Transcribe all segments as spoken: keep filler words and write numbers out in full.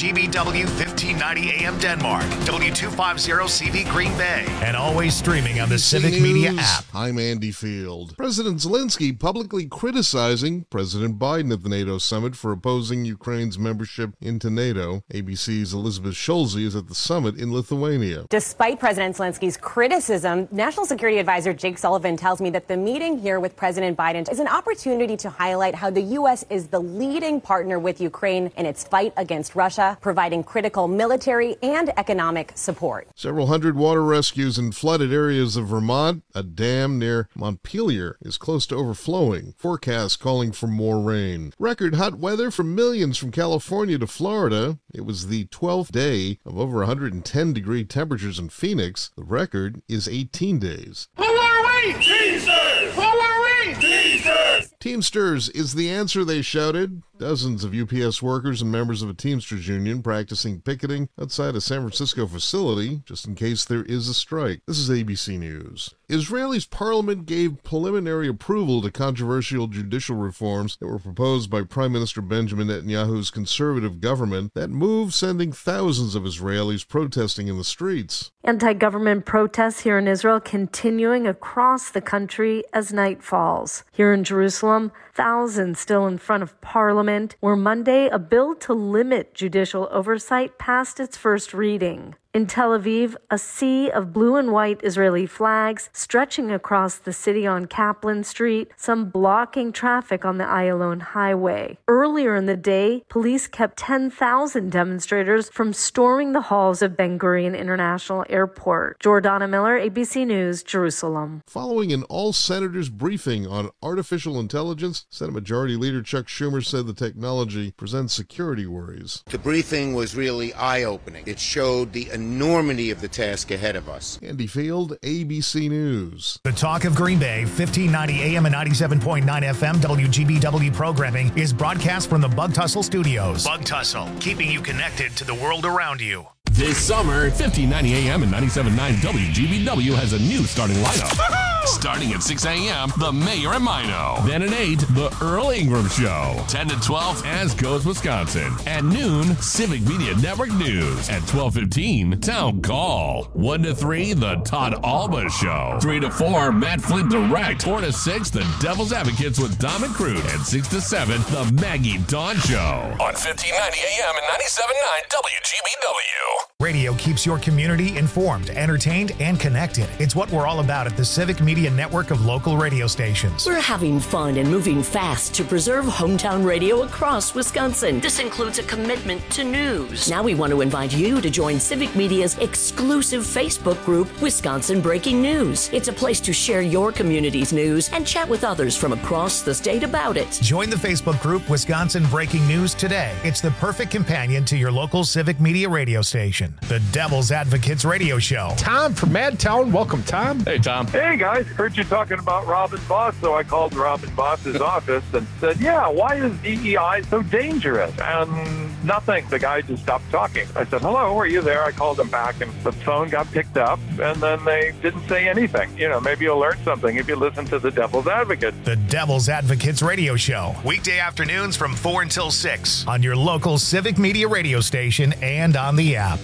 G B W fifteen ninety A M Denmark, W two fifty C V Green Bay, and always streaming on the Civic News. Media app. I'm Andy Field. President Zelensky publicly criticizing President Biden at the NATO summit for opposing Ukraine's membership into NATO. A B C's Elizabeth Schulze is at the summit in Lithuania. Despite President Zelensky's criticism, National Security Advisor Jake Sullivan tells me that the meeting here with President Biden is an opportunity to highlight how the U S is the leading partner with Ukraine in its fight against Russia, providing critical military and economic support. Several hundred water rescues in flooded areas of Vermont. A dam near Montpelier is close to overflowing. Forecasts calling for more rain. Record hot weather for millions from California to Florida. It was the twelfth day of over one hundred ten degree temperatures in Phoenix. The record is eighteen days. Who are we? Teamsters! Who are we? Teamsters! Teamsters is the answer, they shouted. Dozens of U P S workers and members of a Teamsters union practicing picketing outside a San Francisco facility just in case there is a strike. This is A B C News. Israel's parliament gave preliminary approval to controversial judicial reforms that were proposed by Prime Minister Benjamin Netanyahu's conservative government. That move sending thousands of Israelis protesting in the streets. Anti-government protests here in Israel continuing across the country as night falls. Here in Jerusalem, thousands still in front of Parliament, where Monday a bill to limit judicial oversight passed its first reading. In Tel Aviv, a sea of blue and white Israeli flags stretching across the city on Kaplan Street, some blocking traffic on the Ayalon highway. Earlier in the day, police kept ten thousand demonstrators from storming the halls of Ben Gurion International Airport. Jordana Miller, A B C News, Jerusalem. Following an all-senators briefing on artificial intelligence, Senate Majority Leader Chuck Schumer said the technology presents security worries. The briefing was really eye-opening. It showed the enormity of the task ahead of us. Andy Field, A B C News. The Talk of Green Bay, fifteen ninety A M and ninety-seven point nine F M W G B W programming is broadcast from the Bug Tussle Studios. Bug Tussle, keeping you connected to the world around you. This summer, fifteen ninety A M and ninety-seven point nine W G B W has a new starting lineup. Starting at six A M, The Mayor and Mino. Then at eight, The Earl Ingram Show. ten to twelve, As Goes Wisconsin. At noon, Civic Media Network News. At twelve fifteen, Town Call. one to three, The Todd Alba Show. three to four, Matt Flint Direct. four to six, The Devil's Advocates with Dom and Crude. And six to seven, The Maggie Dawn Show. On fifteen ninety A M and ninety-seven point nine W G B W. Radio keeps your community informed, entertained, and connected. It's what we're all about at the Civic Media network of local radio stations. We're having fun and moving fast to preserve hometown radio across Wisconsin. This includes a commitment to news. Now we want to invite you to join Civic Media's exclusive Facebook group, Wisconsin Breaking News. It's a place to share your community's news and chat with others from across the state about it. Join the Facebook group Wisconsin Breaking News today. It's the perfect companion to your local Civic Media radio station. The Devil's Advocates Radio Show. Tom from Madtown. Welcome, Tom. Hey, Tom. Hey, guys. Heard you talking about Robin Boss, so I called Robin Boss's office and said, yeah, why is D E I so dangerous? And nothing. The guy just stopped talking. I said, hello, are you there? I called him back, and the phone got picked up, and then they didn't say anything. You know, maybe you'll learn something if you listen to the Devil's Advocate. The Devil's Advocates Radio Show. Weekday afternoons from four until six on your local Civic Media radio station and on the app.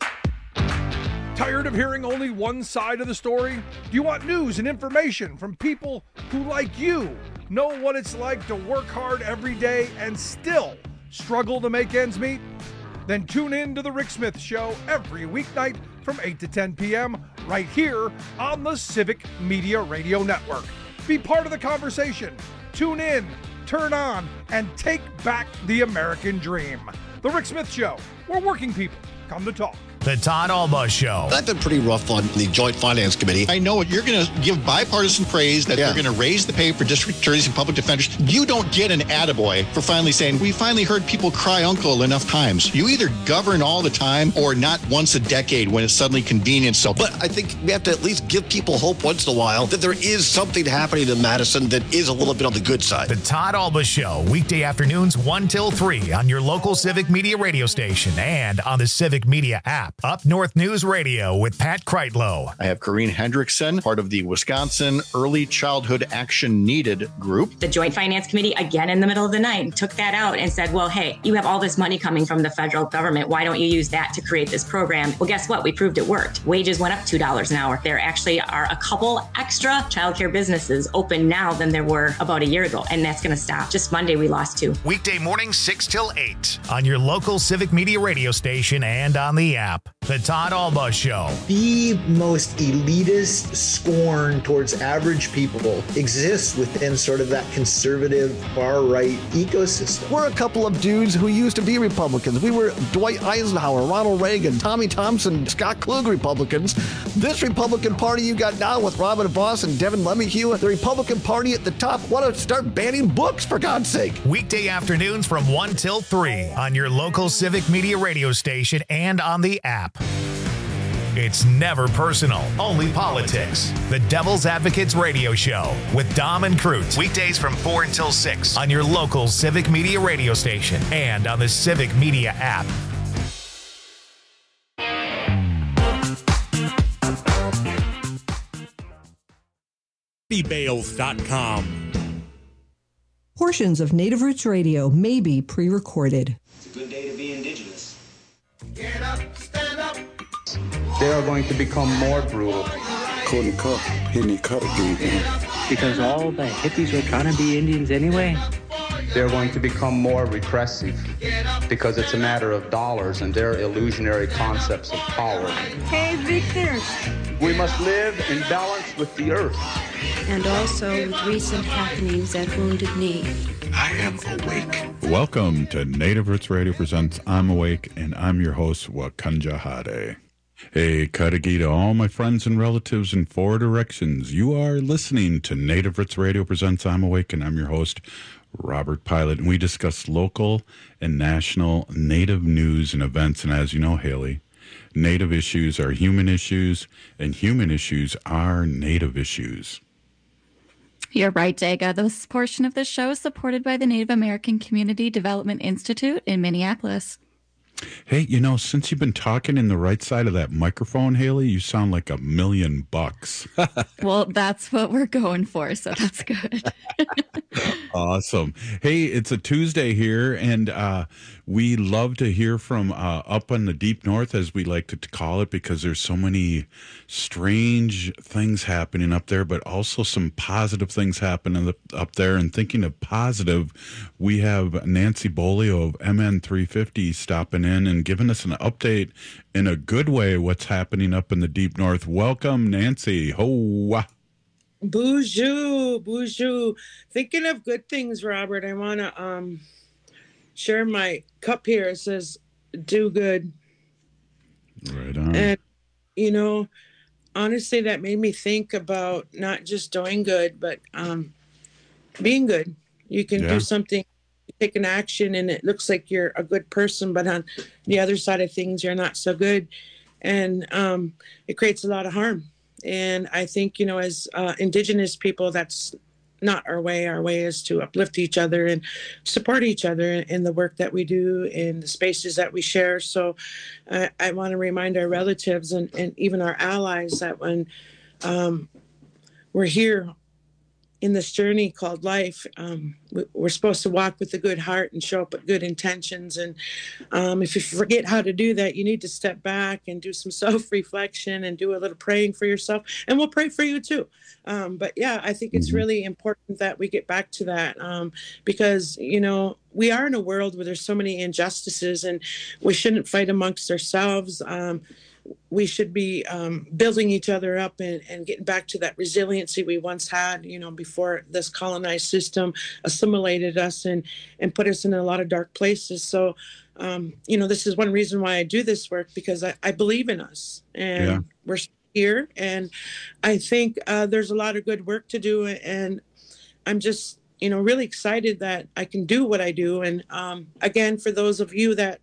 Tired of hearing only one side of the story? Do you want news and information from people who, like you, know what it's like to work hard every day and still struggle to make ends meet? Then tune in to The Rick Smith Show every weeknight from eight to ten p.m. right here on the Civic Media Radio Network. Be part of the conversation. Tune in, turn on, and take back the American dream. The Rick Smith Show, where working people come to talk. The Todd Alba Show. I've been pretty rough on the Joint Finance Committee. I know you're going to give bipartisan praise that yeah. they're going to raise the pay for district attorneys and public defenders. You don't get an attaboy for finally saying, we finally heard people cry uncle enough times. You either govern all the time or not once a decade when it's suddenly convenient. So, but I think we have to at least give people hope once in a while that there is something happening in Madison that is a little bit on the good side. The Todd Alba Show, weekday afternoons one till three on your local Civic Media radio station and on the Civic Media app. app. Up North News Radio with Pat Kreitlow. I have Corrine Hendrickson, part of the Wisconsin Early Childhood Action Needed group. The Joint Finance Committee, again in the middle of the night, took that out and said, well, hey, you have all this money coming from the federal government. Why don't you use that to create this program? Well, guess what? We proved it worked. Wages went up two dollars an hour. There actually are a couple extra childcare businesses open now than there were about a year ago, and that's going to stop. Just Monday, we lost two. Weekday mornings, six till eight on your local Civic Media radio station and on the app. The Todd Alba Show. The most elitist scorn towards average people exists within sort of that conservative far-right ecosystem. We're a couple of dudes who used to be Republicans. We were Dwight Eisenhower, Ronald Reagan, Tommy Thompson, Scott Klug Republicans. This Republican Party you got now with Robin Voss and Devin LeMahieu, the Republican Party at the top, want to start banning books, for God's sake. Weekday afternoons from one till three on your local Civic Media radio station and on the app. It's never personal, only politics. The Devil's Advocates Radio Show with Dom and Cruz. Weekdays from four until six on your local Civic Media radio station and on the Civic Media app. bales dot com. Portions of Native Roots Radio may be pre-recorded. It's a good day to be indigenous. Get up, stand up. They are going to become more brutal. Couldn't cut, hitting cut again. Because all the hippies were trying to be Indians anyway. They're going to become more repressive because it's a matter of dollars and their illusionary concepts of power. Hey, Victor. We must live in balance with the earth. And also with recent happenings at Wounded Knee. I am awake. Welcome to Native Roots Radio presents I'm Awake, and I'm your host, Wakanja Hade. Hey, Kadagi to all my friends and relatives in four directions. You are listening to Native Roots Radio presents I'm Awake, and I'm your host, Robert Pilot, and we discuss local and national Native news and events. And as you know, Haley, Native issues are human issues, and human issues are Native issues. You're right, Daga. This portion of the show is supported by the Native American Community Development Institute in Minneapolis. Hey, you know, since you've been talking in the right side of that microphone, Haley, you sound like a million bucks. Well, that's what we're going for, so that's good. Awesome. Hey, it's a Tuesday here, and uh, we love to hear from uh, up in the deep north, as we like to call it, because there's so many strange things happening up there, but also some positive things happening up there. And thinking of positive, we have Nancy Bolio of M N three fifty stopping in and giving us an update in a good way what's happening up in the deep north. Welcome, Nancy. Ho! Bonjour, bonjour. Thinking of good things, Robert, I want to um, share my cup here. It says, do good. Right on. And, you know, honestly, that made me think about not just doing good, but um, being good. You can yeah. do something, take an action, and it looks like you're a good person, but on the other side of things, you're not so good. And um, it creates a lot of harm. And I think, you know, as uh, Indigenous people, that's not our way. Our way is to uplift each other and support each other in the work that we do, in the spaces that we share. So uh, I want to remind our relatives and, and even our allies that when um, we're here in this journey called life, um, we're supposed to walk with a good heart and show up with good intentions. And um, if you forget how to do that, you need to step back and do some self-reflection and do a little praying for yourself. And we'll pray for you too. Um, but yeah, I think it's really important that we get back to that um, because, you know, we are in a world where there's so many injustices and we shouldn't fight amongst ourselves. Um, we should be um, building each other up and, and getting back to that resiliency we once had, you know, before this colonized system assimilated us and, and put us in a lot of dark places. So, um, you know, this is one reason why I do this work, because I, I believe in us and yeah. we're here. And I think uh, there's a lot of good work to do. And I'm just, you know, really excited that I can do what I do. And um, again, for those of you that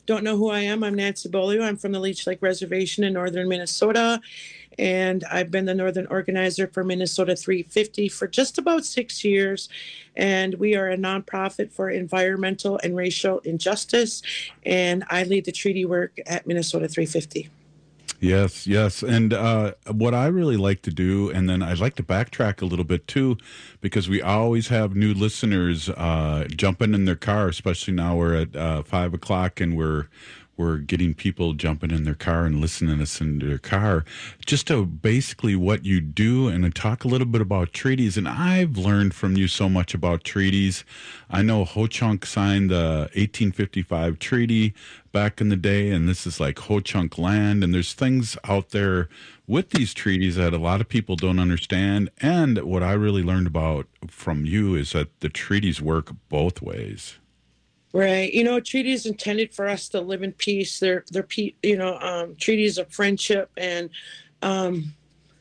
don't know who I am, I'm Nancy Bolio. I'm from the Leech Lake Reservation in northern Minnesota, and I've been the northern organizer for Minnesota three fifty for just about six years. And we are a nonprofit for environmental and racial injustice, and I lead the treaty work at Minnesota three fifty. Yes, yes. And uh, what I really like to do, and then I'd like to backtrack a little bit too, because we always have new listeners uh, jumping in their car, especially now we're at uh, five o'clock and we're we're getting people jumping in their car and listening to us in their car. Just to basically what you do and to talk a little bit about treaties. And I've learned from you so much about treaties. I know Ho-Chunk signed the eighteen fifty-five treaty back in the day, and this is like Ho-Chunk land, and there's things out there with these treaties that a lot of people don't understand. And what I really learned about from you is that the treaties work both ways. Right. You know, treaties intended for us to live in peace. They're, they're you know, um, treaties of friendship. And um,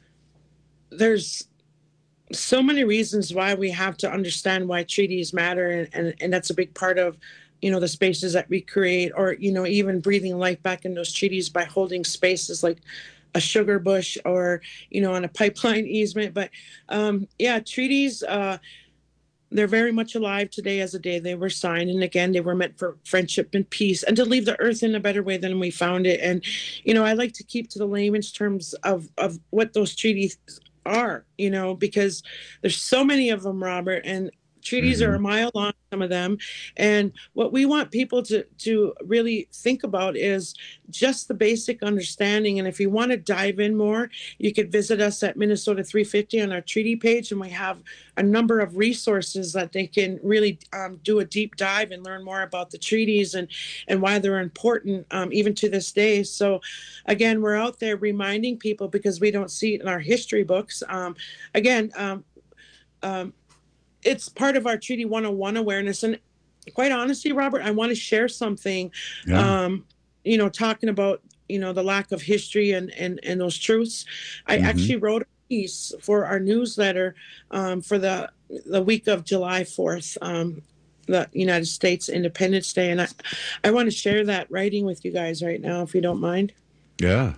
there's so many reasons why we have to understand why treaties matter. And, and, and that's a big part of, you know, the spaces that we create, or, you know, even breathing life back in those treaties by holding spaces like a sugar bush or, you know, on a pipeline easement. But um, yeah, treaties, uh, they're very much alive today as the day they were signed. And again, they were meant for friendship and peace and to leave the earth in a better way than we found it. And, you know, I like to keep to the layman's terms of, of what those treaties are, you know, because there's so many of them, Robert, and treaties mm-hmm. are a mile long, some of them. And what we want people to, to really think about is just the basic understanding. And if you want to dive in more, you could visit us at Minnesota three fifty on our treaty page. And we have a number of resources that they can really um, do a deep dive and learn more about the treaties and, and why they're important, um, even to this day. So again, we're out there reminding people because we don't see it in our history books. Um, again, um, um, it's part of our Treaty one oh one awareness. And quite honestly, Robert, I want to share something, yeah. um, you know, talking about, you know, the lack of history and, and, and those truths. I mm-hmm. actually wrote a piece for our newsletter um, for the the week of July fourth, um, the United States Independence Day. And I, I want to share that writing with you guys right now, if you don't mind. Yeah.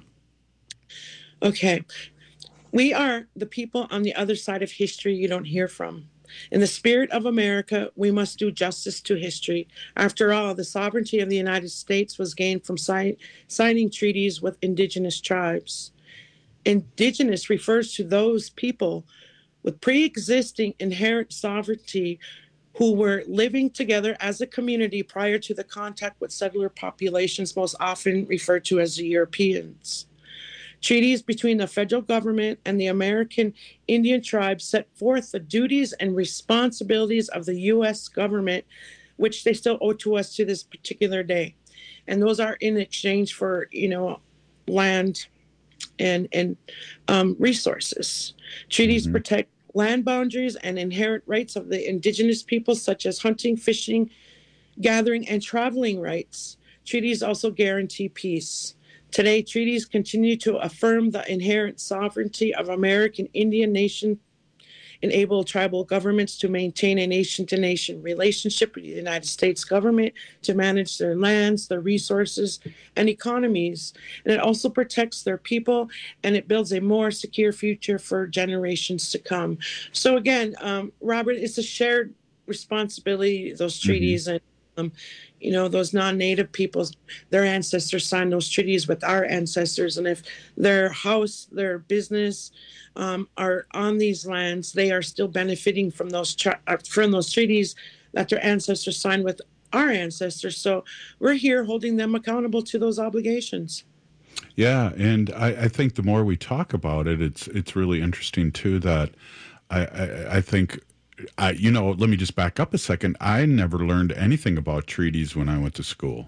Okay. We are the people on the other side of history you don't hear from. In the spirit of America, we must do justice to history. After all, the sovereignty of the United States was gained from si- signing treaties with indigenous tribes. Indigenous refers to those people with pre-existing inherent sovereignty who were living together as a community prior to the contact with settler populations, most often referred to as the Europeans. Treaties between the federal government and the American Indian tribes set forth the duties and responsibilities of the U S government, which they still owe to us to this particular day. And those are in exchange for, you know, land and, and um, resources. Treaties mm-hmm. protect land boundaries and inherent rights of the indigenous peoples, such as hunting, fishing, gathering, and traveling rights. Treaties also guarantee peace. Today, treaties continue to affirm the inherent sovereignty of American Indian nation, enable tribal governments to maintain a nation-to-nation relationship with the United States government to manage their lands, their resources, and economies. And it also protects their people, and it builds a more secure future for generations to come. So again, um, Robert, it's a shared responsibility, those treaties, mm-hmm. and um, you know, those non-native peoples, their ancestors signed those treaties with our ancestors. And if their house, their business um, are on these lands, they are still benefiting from those tra- from those treaties that their ancestors signed with our ancestors. So we're here holding them accountable to those obligations. Yeah, and I, I think the more we talk about it, it's it's really interesting too that I, I, I think I, you know, let me just back up a second. I never learned anything about treaties when I went to school.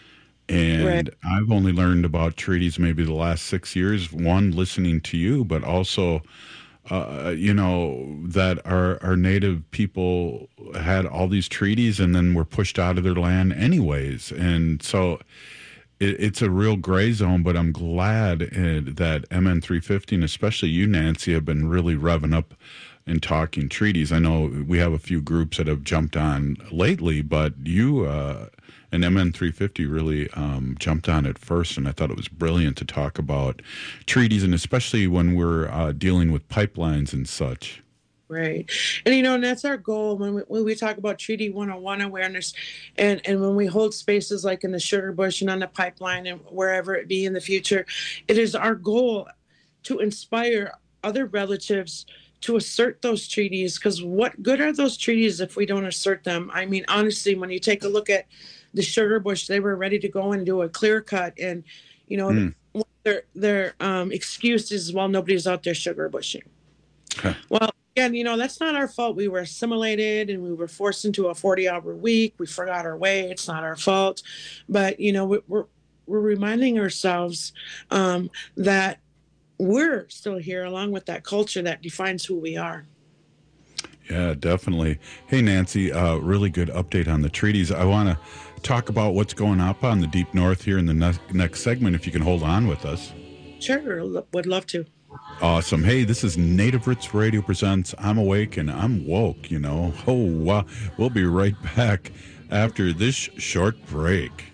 And right. I've only learned about treaties maybe the last six years, one, listening to you, but also, uh, you know, that our, our native people had all these treaties and then were pushed out of their land anyways. And so it, it's a real gray zone, but I'm glad uh, that M N three fifty, and especially you, Nancy, have been really revving up in talking treaties. I know we have a few groups that have jumped on lately, but you uh, and M N three fifty really um, jumped on it first, and I thought it was brilliant to talk about treaties, and especially when we're uh, dealing with pipelines and such. Right. And, you know, and that's our goal when we, when we talk about Treaty one oh one awareness, and, and when we hold spaces like in the Sugar Bush and on the pipeline and wherever it be in the future, it is our goal to inspire other relatives to assert those treaties, because what good are those treaties if we don't assert them? I mean, honestly, when you take a look at the Sugar Bush, they were ready to go and do a clear cut, and, you know, mm. their, their um, excuse is, well, nobody's out there sugar bushing. Okay. Well, again, you know, that's not our fault. We were assimilated and we were forced into a forty-hour week. We forgot our way. It's not our fault. But, you know, we're we're reminding ourselves um, that we're still here, along with that culture that defines who we are. Yeah, definitely. Hey, Nancy, uh, really good update on the treaties. I want to talk about what's going up on the Deep North here in the ne- next segment, if you can hold on with us. Sure, would love to. Awesome. Hey, this is Native Roots Radio presents I'm Awake and I'm Woke, you know. Oh, uh, we'll be right back after this short break.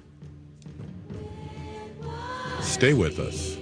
Stay with us.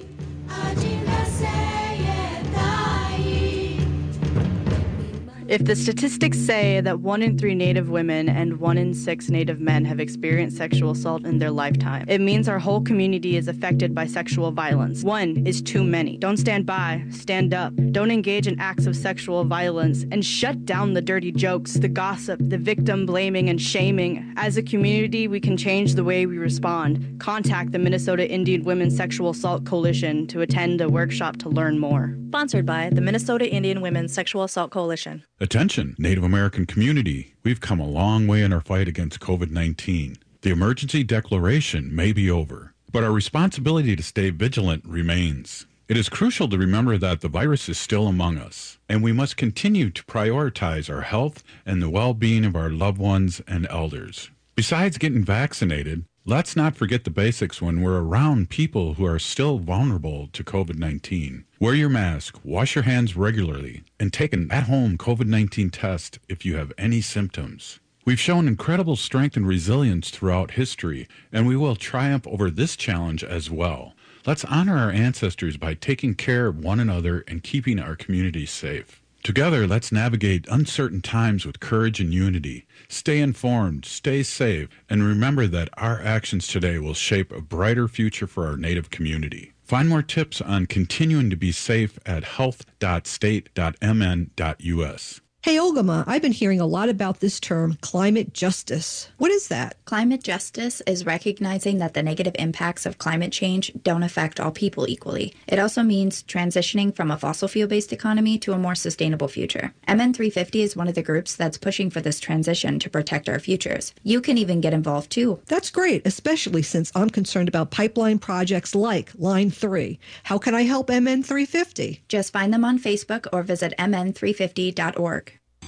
If the statistics say that one in three Native women and one in six Native men have experienced sexual assault in their lifetime, it means our whole community is affected by sexual violence. One is too many. Don't stand by, stand up. Don't engage in acts of sexual violence, and shut down the dirty jokes, the gossip, the victim blaming and shaming. As a community, we can change the way we respond. Contact the Minnesota Indian Women's Sexual Assault Coalition to attend a workshop to learn more. Sponsored by the Minnesota Indian Women's Sexual Assault Coalition. Attention, Native American community. We've come a long way in our fight against covid nineteen. The emergency declaration may be over, but our responsibility to stay vigilant remains. It is crucial to remember that the virus is still among us, and we must continue to prioritize our health and the well-being of our loved ones and elders. Besides getting vaccinated, let's not forget the basics when we're around people who are still vulnerable to covid nineteen. Wear your mask, wash your hands regularly, and take an at-home covid nineteen test if you have any symptoms. We've shown incredible strength and resilience throughout history, and we will triumph over this challenge as well. Let's honor our ancestors by taking care of one another and keeping our community safe. Together, let's navigate uncertain times with courage and unity. Stay informed, stay safe, and remember that our actions today will shape a brighter future for our Native community. Find more tips on continuing to be safe at health dot state dot m n dot u s. Hey, Olgama, I've been hearing a lot about this term, climate justice. What is that? Climate justice is recognizing that the negative impacts of climate change don't affect all people equally. It also means transitioning from a fossil fuel-based economy to a more sustainable future. M N three fifty is one of the groups that's pushing for this transition to protect our futures. You can even get involved too. That's great, especially since I'm concerned about pipeline projects like Line three. How can I help M N three fifty? Just find them on Facebook or visit m n three fifty dot org.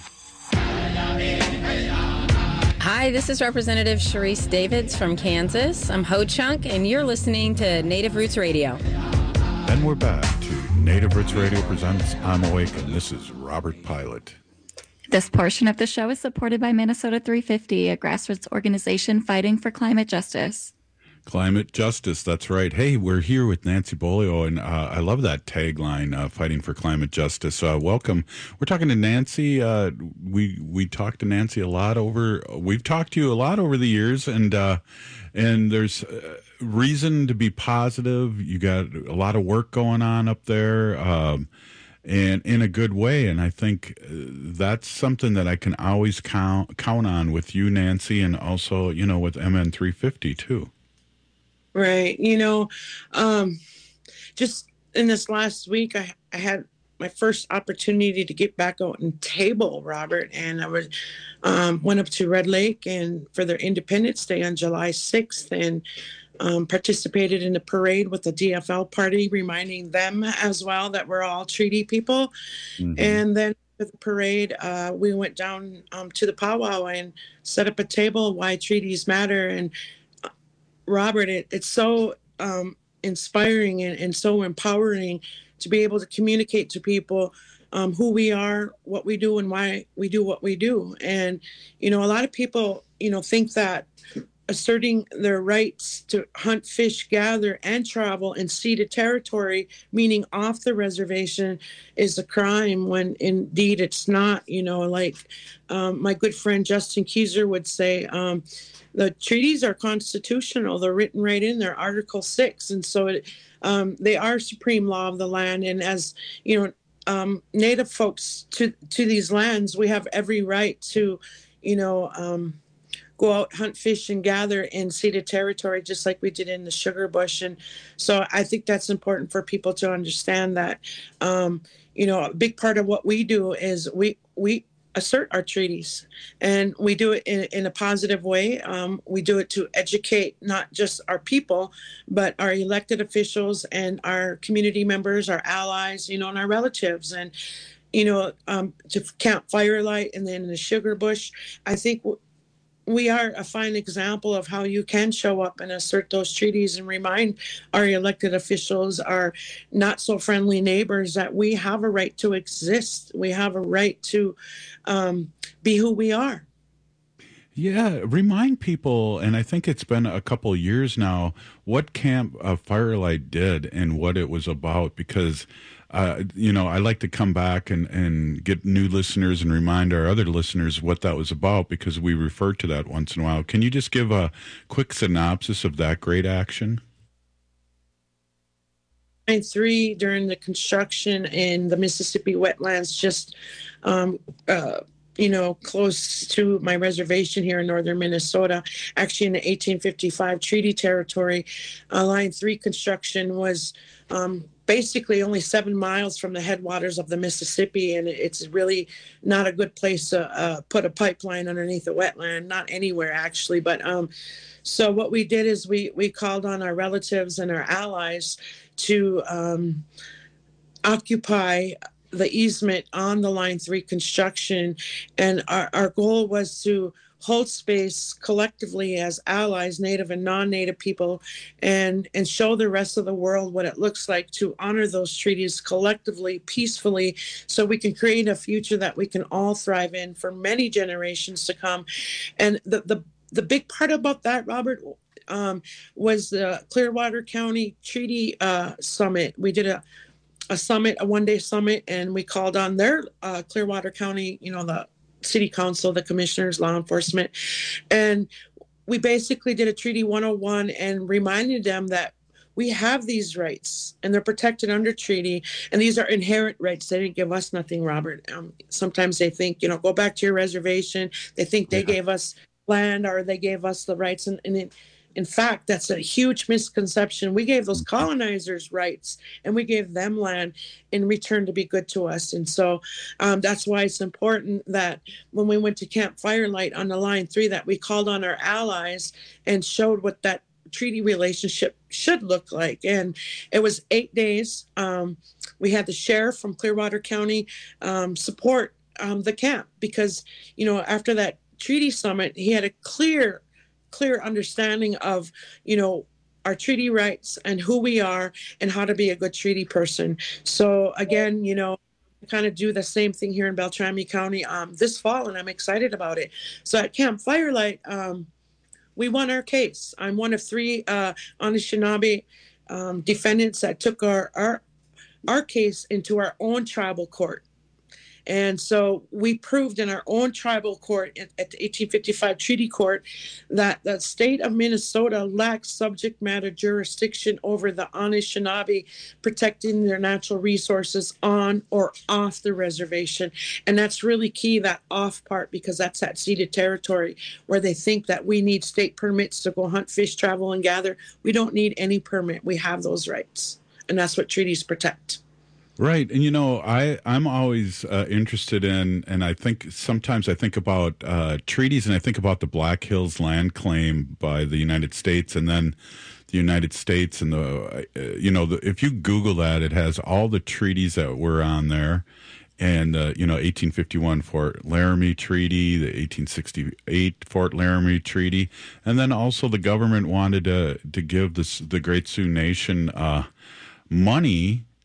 Hi, this is Representative Sharice Davids from Kansas. I'm Ho Chunk, and you're listening to Native Roots Radio. And we're back to Native Roots Radio presents I'm Awake, and this is Robert Pilot. This portion of the show is supported by Minnesota three fifty, a grassroots organization fighting for climate justice. Climate justice, that's right. Hey, we're here with Nancy Bolio, and uh, I love that tagline, uh, fighting for climate justice. Uh, welcome. We're talking to Nancy. Uh, we we talked to Nancy a lot over, we've talked to you a lot over the years, and uh, and there's uh, reason to be positive. You got a lot of work going on up there, um, and in a good way, and I think that's something that I can always count, count on with you, Nancy, and also, you know, with M N three fifty, too. Right. You know, um, just in this last week, I, I had my first opportunity to get back out and table, Robert, and I was um, went up to Red Lake and for their Independence Day on July sixth and um, participated in a parade with the D F L party, reminding them as well that we're all treaty people. Mm-hmm. And then for the parade, uh, we went down um, to the powwow and set up a table, why treaties matter. And Robert, it, it's so um, inspiring and, and so empowering to be able to communicate to people um, who we are, what we do, and why we do what we do. And, you know, a lot of people, you know, think that asserting their rights to hunt, fish, gather, and travel in ceded territory, meaning off the reservation, is a crime, when indeed it's not. You know, like um, my good friend Justin Keyser would say, um, the treaties are constitutional. They're written right in there, Article six. And so it, um, they are supreme law of the land. And as, you know, um, Native folks to, to these lands, we have every right to, you know, um, go out, hunt, fish, and gather in ceded territory, just like we did in the sugar bush. And so I think that's important for people to understand that, um, you know, a big part of what we do is we we assert our treaties, and we do it in, in a positive way. Um, we do it to educate not just our people, but our elected officials and our community members, our allies, you know, and our relatives. And, you know, um, to Camp Firelight and then the sugar bush, I think w- we are a fine example of how you can show up and assert those treaties and remind our elected officials, our not so friendly neighbors, that we have a right to exist. We have a right to um, be who we are. Yeah, remind people, and I think it's been a couple years now, what Camp uh, Firelight did and what it was about, because Uh, you know, I like to come back and, and get new listeners and remind our other listeners what that was about, because we refer to that once in a while. Can you just give a quick synopsis of that great action? Line three, during the construction in the Mississippi wetlands, just, um, uh, you know, close to my reservation here in northern Minnesota, actually in the eighteen fifty-five treaty territory, uh, line three construction was um, basically only seven miles from the headwaters of the Mississippi, and it's really not a good place to uh, put a pipeline underneath a wetland, not anywhere actually. But um, so what we did is we we called on our relatives and our allies to um, occupy the easement on the line three construction, and our, our goal was to hold space collectively as allies, Native and non-Native people, and and show the rest of the world what it looks like to honor those treaties collectively, peacefully, so we can create a future that we can all thrive in for many generations to come. And the the, the big part about that, Robert, um, was the Clearwater County Treaty uh, Summit. We did a a summit, a one-day summit, and we called on their uh, Clearwater County, you know, the city council, the commissioners, law enforcement. And we basically did a Treaty one oh one and reminded them that we have these rights and they're protected under treaty. And these are inherent rights. They didn't give us nothing, Robert. Um, sometimes they think, you know, go back to your reservation. They think they yeah. gave us land or they gave us the rights. And, and it, in fact, that's a huge misconception. We gave those colonizers rights and we gave them land in return to be good to us. And so um, that's why it's important that when we went to Camp Firelight on the line three, that we called on our allies and showed what that treaty relationship should look like. And it was eight days. Um, we had the sheriff from Clearwater County um, support um, the camp because, you know, after that treaty summit, he had a clear clear understanding of, you know, our treaty rights and who we are and how to be a good treaty person. So again, you know, kind of do the same thing here in Beltrami County um, this fall, and I'm excited about it. So at Camp Firelight, um, we won our case. I'm one of three uh, Anishinaabe um, defendants that took our, our our case into our own tribal court. And so we proved in our own tribal court at, at the eighteen fifty-five Treaty Court that the state of Minnesota lacks subject matter jurisdiction over the Anishinaabe protecting their natural resources on or off the reservation. And that's really key, that off part, because that's that ceded territory where they think that we need state permits to go hunt, fish, travel, and gather. We don't need any permit. We have those rights. And that's what treaties protect. Right. And, you know, I, I'm always uh, interested in, and I think sometimes I think about uh, treaties and I think about the Black Hills land claim by the United States, and then the United States and the, uh, you know, the, if you Google that, it has all the treaties that were on there. And, uh, you know, eighteen fifty-one Fort Laramie Treaty, the eighteen sixty-eight Fort Laramie Treaty. And then also the government wanted to, to give this, the Great Sioux Nation uh, money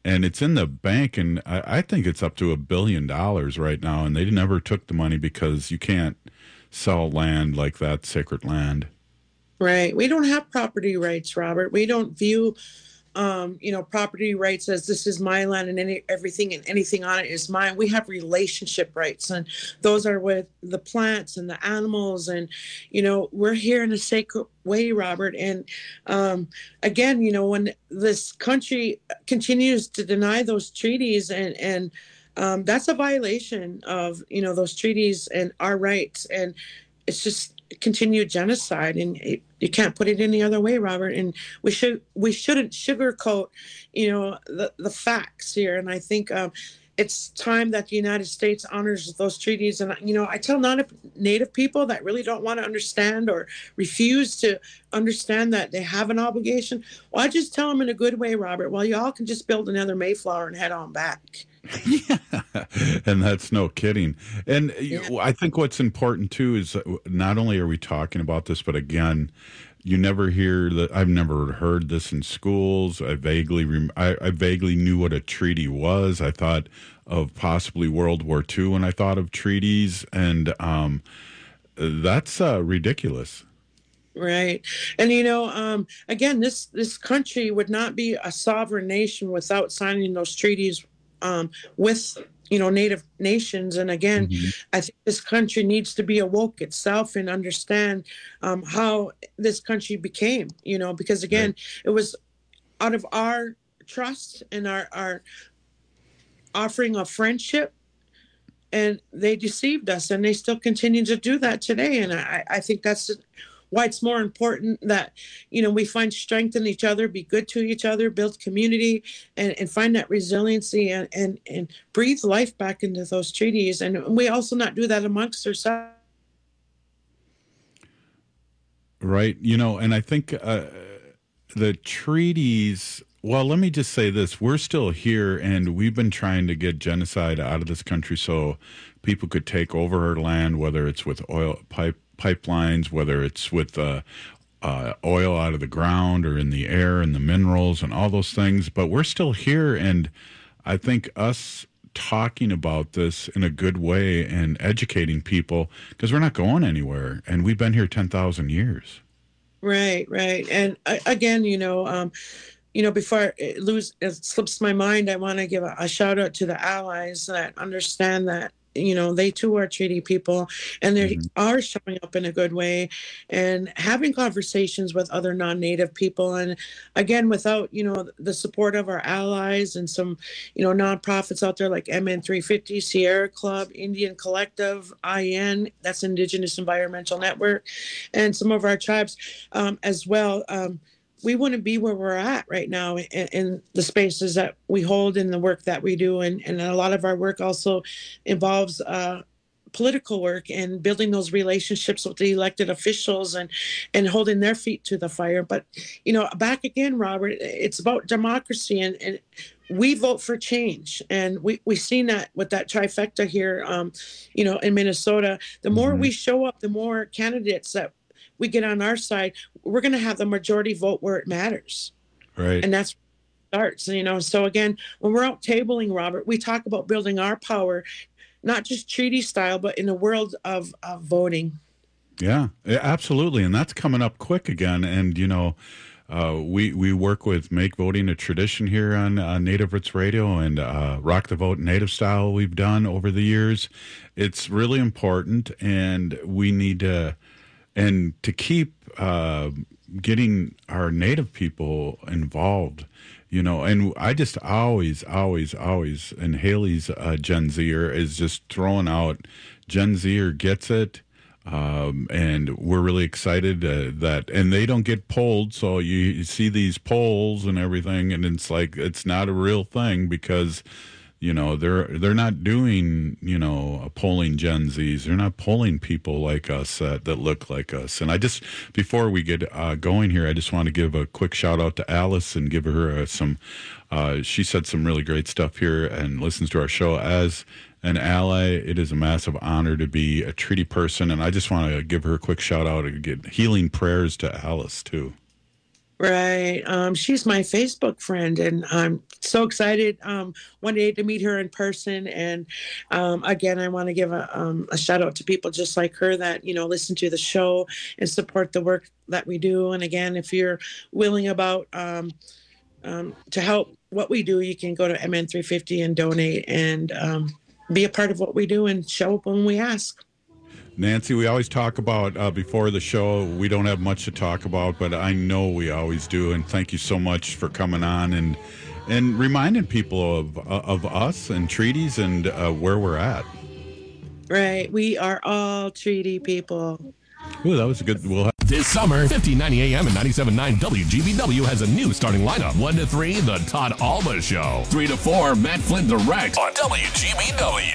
and it's in the bank, and I, I think it's up to a billion dollars right now, and they never took the money because you can't sell land like that, sacred land. Right. We don't have property rights, Robert. We don't view, um, you know, property rights as this is my land and any, everything and anything on it is mine. We have relationship rights, and those are with the plants and the animals. And, you know, we're here in a sacred way, Robert. And um, again, you know, when this country continues to deny those treaties and, and um, that's a violation of, you know, those treaties and our rights. And it's just continued genocide, and it, you can't put it any other way, Robert. And we should we shouldn't sugarcoat, you know, the the facts here. And I think um, it's time that the United States honors those treaties. And you know, I tell non Native people that really don't want to understand or refuse to understand that they have an obligation. Well, I just tell them in a good way, Robert. Well, y'all can just build another Mayflower and head on back. Yeah, and that's no kidding. And yeah. I think what's important too is not only are we talking about this, but again, you never hear that. I've never heard this in schools. I vaguely, rem- I, I vaguely knew what a treaty was. I thought of possibly World War Two when I thought of treaties, and um, that's uh, ridiculous. Right. And, you know, um, again, this this country would not be a sovereign nation without signing those treaties um, with, you know, Native nations. And again, mm-hmm. I think this country needs to be awoke itself and understand um, how this country became, you know, because, again, right. it was out of our trust and our, our offering of friendship. And they deceived us, and they still continue to do that today. And I, I think that's why it's more important that, you know, we find strength in each other, be good to each other, build community, and, and find that resiliency and, and, and breathe life back into those treaties. And we also not do that amongst ourselves. Right. You know, and I think uh, the treaties, well, let me just say this. We're still here, and we've been trying to get genocide out of this country so people could take over our land, whether it's with oil pipe pipelines, whether it's with uh, uh, oil out of the ground or in the air and the minerals and all those things. But we're still here, and I think us talking about this in a good way and educating people, because we're not going anywhere, and we've been here ten thousand years. Right, right. And uh, again, you know, um, you know, before it, lose, it slips my mind, I want to give a, a shout out to the allies that understand that, you know, they too are treaty people, and they mm-hmm. are showing up in a good way and having conversations with other non-Native people. And again, without, you know, the support of our allies and some, you know, nonprofits out there like M N three fifty, Sierra Club, Indian Collective, I N, that's Indigenous Environmental Network, and some of our tribes um, as well. Um, we wouldn't be where we're at right now in, in the spaces that we hold in the work that we do. And, and a lot of our work also involves uh, political work and building those relationships with the elected officials and, and holding their feet to the fire. But, you know, back again, Robert, it's about democracy, and, and we vote for change. And we, we've seen that with that trifecta here, um, you know, in Minnesota. The more mm-hmm. we show up, the more candidates that we get on our side, we're going to have the majority vote where it matters. Right. And that's where it starts, you know. So again, when we're out tabling, Robert, we talk about building our power, not just treaty style, but in the world of, of voting. Yeah, absolutely. And that's coming up quick again. And, you know, uh, we, we work with Make Voting a Tradition here on uh, Native Roots Radio, and uh, Rock the Vote Native Style we've done over the years. It's really important, and we need to... And to keep uh, getting our Native people involved, you know, and I just always, always, always, and Haley's uh, Gen Zer is just throwing out Gen Zer gets it. Um, and we're really excited uh, that, and they don't get polled. So you, you see these polls and everything, and it's like, it's not a real thing because, you know, they're they're not doing, you know, polling Gen Zs. They're not polling people like us uh, that look like us. And I just, before we get uh, going here, I just want to give a quick shout out to Alice and give her uh, some, uh, she said some really great stuff here and listens to our show. As an ally, it is a massive honor to be a treaty person. And I just want to give her a quick shout out and get healing prayers to Alice too. Right. Um, she's my Facebook friend, and I'm so excited um, one day to meet her in person. And um, again, I want to give a, um, a shout out to people just like her that, you know, listen to the show and support the work that we do. And again, if you're willing about um, um, to help what we do, you can go to M N three fifty and donate and um, be a part of what we do and show up when we ask. Nancy, we always talk about uh, before the show, we don't have much to talk about, but I know we always do. And thank you so much for coming on and and reminding people of of us and treaties and uh, where we're at. Right. We are all treaty people. Ooh, that was a good. We'll have- This summer, fifteen ninety A M and ninety-seven point nine W G B W has a new starting lineup. one to three, The Todd Alba Show. three to four, Matt Flint Direct on W G B W.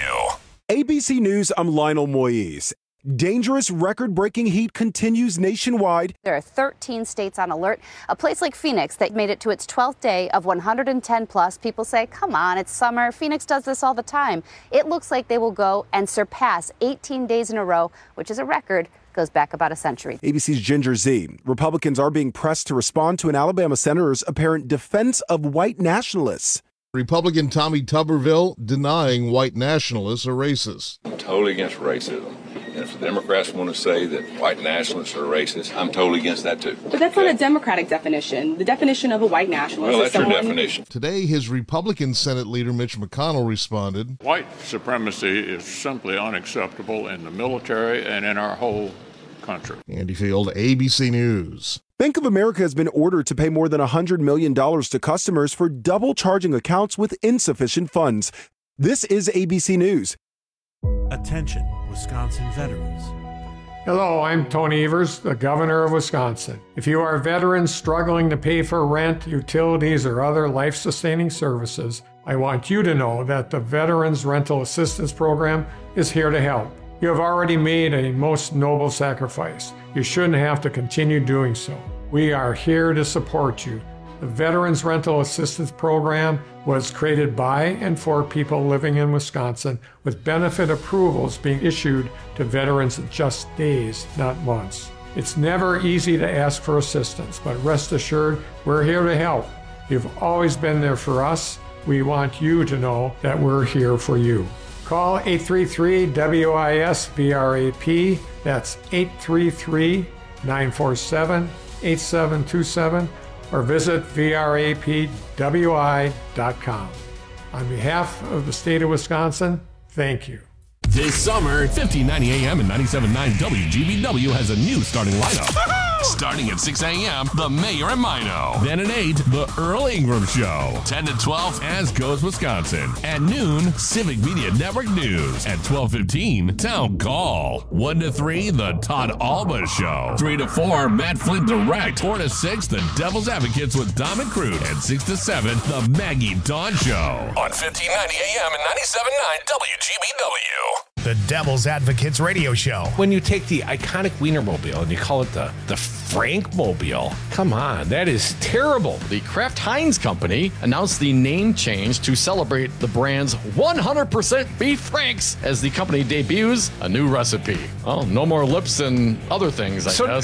A B C News, I'm Lionel Moise. Dangerous record-breaking heat continues nationwide. There are thirteen states on alert. A place like Phoenix that made it to its twelfth day of one hundred ten plus. People say, come on, it's summer. Phoenix does this all the time. It looks like they will go and surpass eighteen days in a row, which is a record. Goes back about a century. A B C's Ginger Z. Republicans are being pressed to respond to an Alabama senator's apparent defense of white nationalists. Republican Tommy Tuberville denying white nationalists are racist. I'm totally against racism. And if the Democrats want to say that white nationalists are racist, I'm totally against that too. But that's okay. Not a Democratic definition. The definition of a white nationalist well, is that's someone... your definition. Today, his Republican Senate leader Mitch McConnell responded, white supremacy is simply unacceptable in the military and in our whole country. Andy Field, A B C News. Bank of America has been ordered to pay more than one hundred million dollars to customers for double charging accounts with insufficient funds. This is A B C News. Attention, Wisconsin veterans. Hello, I'm Tony Evers, the governor of Wisconsin. If you are veterans struggling to pay for rent, utilities, or other life-sustaining services, I want you to know that the Veterans Rental Assistance Program is here to help. You have already made a most noble sacrifice. You shouldn't have to continue doing so. We are here to support you. The Veterans Rental Assistance Program was created by and for people living in Wisconsin, with benefit approvals being issued to veterans in just days, not months. It's never easy to ask for assistance, but rest assured, we're here to help. You've always been there for us. We want you to know that we're here for you. Call eight three three W I S V R A P. That's eight three three, nine four seven, eight seven two seven. or visit V R A P W I dot com. On behalf of the state of Wisconsin, thank you. This summer, fifteen ninety A M and ninety-seven point nine W G B W has a new starting lineup. Starting at six A M, The Mayor and Mino. Then at eight, The Earl Ingram Show. ten to twelve, As Goes Wisconsin. At noon, Civic Media Network News. At twelve fifteen, Town Call. one to three, The Todd Alba Show. three to four, Matt Flint Direct. four to six, The Devil's Advocates with Dom and Crute. And six to seven, The Maggie Dawn Show. On fifteen ninety A M and ninety-seven point nine W G B W. The Devil's Advocates Radio Show. When you take the iconic Wienermobile and you call it the, the Frankmobile, come on, that is terrible. The Kraft Heinz Company announced the name change to celebrate the brand's one hundred percent beef Franks as the company debuts a new recipe. Oh, no more lips and other things, I so- guess.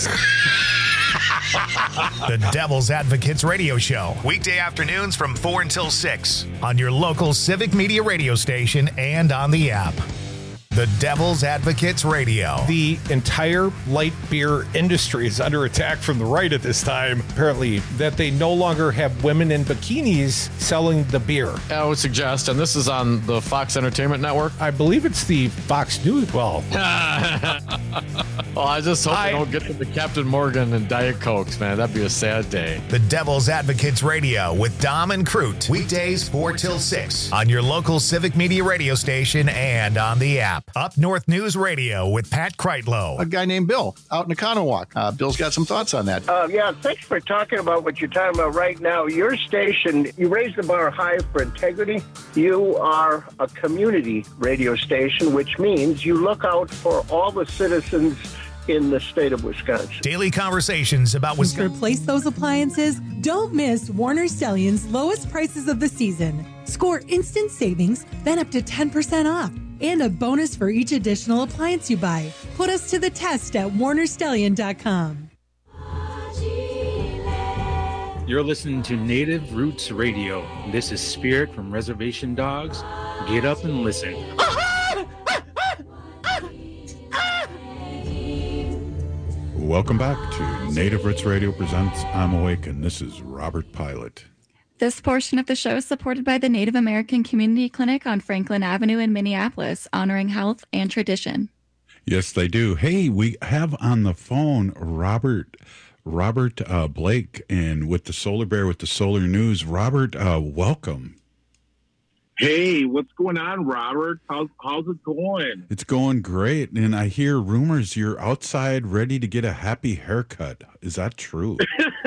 The Devil's Advocates Radio Show. Weekday afternoons from four until six on your local Civic Media radio station and on the app. The Devil's Advocates Radio. The entire light beer industry is under attack from the right at this time, apparently, that they no longer have women in bikinis selling the beer. I would suggest, and this is on the Fox Entertainment Network? I believe it's the Fox News. Well, well I just hope I, they don't get to the Captain Morgan and Diet Cokes, man. That'd be a sad day. The Devil's Advocates Radio with Dom and Crute. Weekdays four till six on your local Civic Media radio station and on the app. Up North News Radio with Pat Kreitlow. A guy named Bill out in Economowoc. Uh, Bill's got some thoughts on that. Uh, yeah, thanks for talking about what you're talking about right now. Your station, you raise the bar high for integrity. You are a community radio station, which means you look out for all the citizens in the state of Wisconsin. Daily conversations about Wisconsin. To replace those appliances, don't miss Warner Stellian's lowest prices of the season. Score instant savings, then up to ten percent off, and a bonus for each additional appliance you buy. Put us to the test at warner stellian dot com. You're listening to Native Roots Radio. This is Spirit from Reservation Dogs. Get up and listen. Welcome back to Native Roots Radio presents I'm Awake, and this is Robert Pilot. This portion of the show is supported by the Native American Community Clinic on Franklin Avenue in Minneapolis, honoring health and tradition. Yes, they do. Hey, we have on the phone Robert Robert uh, Blake, and with the Solar Bear with the Solar News. Robert, uh, welcome. Hey, what's going on, Robert? How's how's it going? It's going great, and I hear rumors you're outside ready to get a happy haircut. Is that true?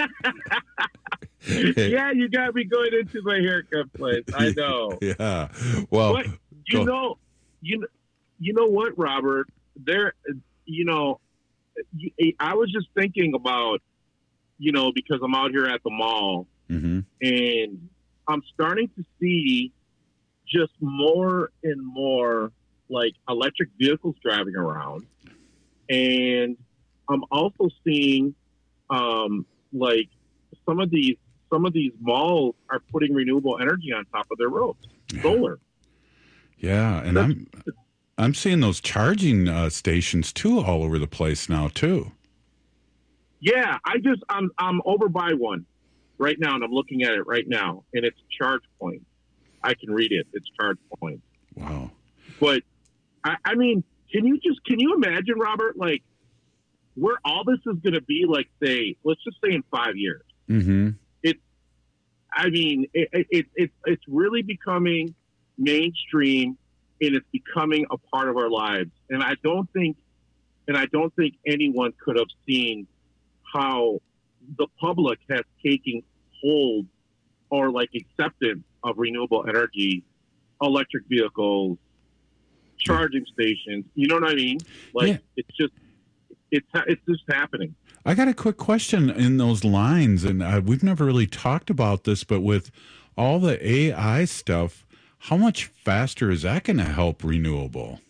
Yeah, you got me going into my haircut place. I know. Yeah. Well, but you go. know, you you know what, Robert? There, you know, I was just thinking about, you know, because I'm out here at the mall, mm-hmm. and I'm starting to see just more and more like electric vehicles driving around. And I'm also seeing um, like some of these, some of these malls are putting renewable energy on top of their roofs, yeah. solar. Yeah. And I'm, I'm seeing those charging uh, stations too, all over the place now too. Yeah. I just, I'm, I'm over by one right now, and I'm looking at it right now, and it's Charge Point. I can read it. It's Charge Point. Wow. But I, I mean, can you just, can you imagine, Robert, like where all this is going to be, like, say, let's just say in five years. Mm-hmm. It, I mean, it, it, it, it, it's really becoming mainstream, and it's becoming a part of our lives. And I don't think, and I don't think anyone could have seen how the public has taken hold or like acceptance of renewable energy, electric vehicles, charging stations. You know what I mean? Like yeah. it's just, it's it's just happening. I got a quick question in those lines, and uh, we've never really talked about this, but with all the A I stuff, how much faster is that going to help renewable?